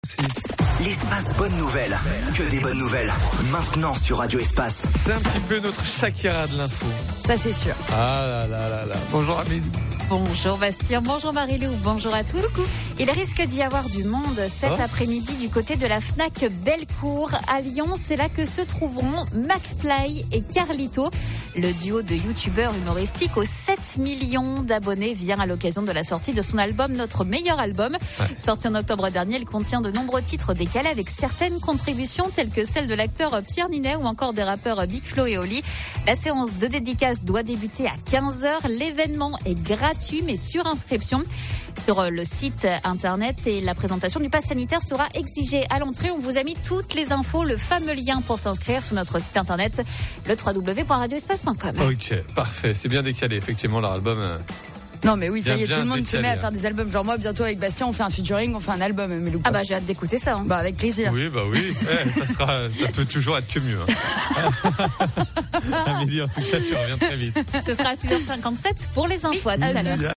L'espace bonne nouvelle, que des bonnes nouvelles, maintenant sur Radio Espace. C'est un petit peu notre Shakira de l'info. Ça c'est sûr. Ah là. Bonjour Amélie. Bonjour Bastien, bonjour Marie-Lou, bonjour à tous. Coucou. Il risque d'y avoir du monde cet après-midi du côté de la Fnac Bellecour à Lyon. C'est là que se trouveront McFly et Carlito. Le duo de youtubeurs humoristiques aux 7 millions d'abonnés vient à l'occasion de la sortie de son album Notre meilleur album. Sorti en octobre dernier, il contient de nombreux titres décalés avec certaines contributions telles que celle de l'acteur Pierre Ninet ou encore des rappeurs Big Flo et Oli. La séance de dédicace doit débuter à 15h. L'événement est gratuit mais sur inscription. Sur le site internet et la présentation du pass sanitaire sera exigée à l'entrée. On vous a mis toutes les infos, le fameux lien pour s'inscrire sur notre site internet, le www.radioespace.com. Ok, parfait. C'est bien décalé, effectivement, leur album. Non mais oui, ça y est, bien tout le monde décalé, se met à faire des albums. Genre moi, bientôt avec Bastien, on fait un featuring, on fait un album. Mais Ah bah j'ai hâte d'écouter ça. Hein. Bah avec plaisir. Oui, ça peut toujours être que mieux. Amélie, en tout cas, tu reviens très vite. Ce sera à 6h57 pour les infos. À tout à l'heure.